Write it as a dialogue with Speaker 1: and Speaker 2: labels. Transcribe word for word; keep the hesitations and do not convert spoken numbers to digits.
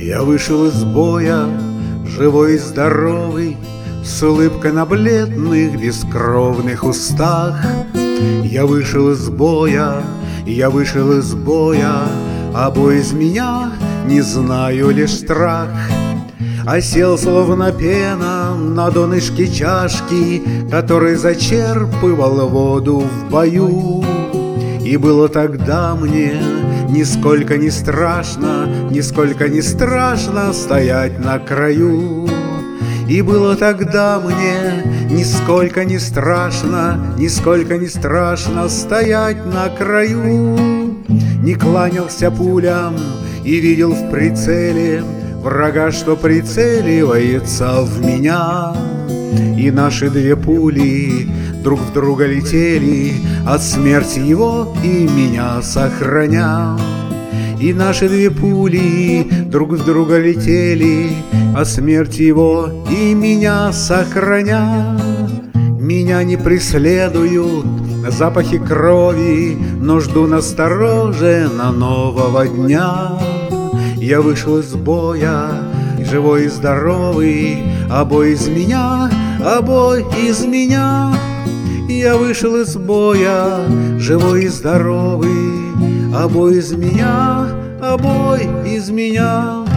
Speaker 1: Я вышел из боя, живой и здоровый, с улыбкой на бледных, бескровных устах. Я вышел из боя, я вышел из боя, а бой из меня не знаю лишь страх. Осел, словно пена, на донышке чашки, который зачерпывал воду в бою. И было тогда мне нисколько не страшно, нисколько не страшно стоять на краю. И было тогда мне нисколько не страшно, нисколько не страшно стоять на краю. Не кланялся пулям и видел в прицеле врага, что прицеливается в меня. И наши две пули друг в друга летели, от смерти его и меня сохраня. И наши две пули друг в друга летели, от смерти его и меня сохраня. Меня не преследуют запахи крови, но жду настороженно нового дня. Я вышел из боя, живой и здоровый, а бой из меня, а бой из меня. Я вышел из боя, живой и здоровый, а бой из меня, а бой из меня.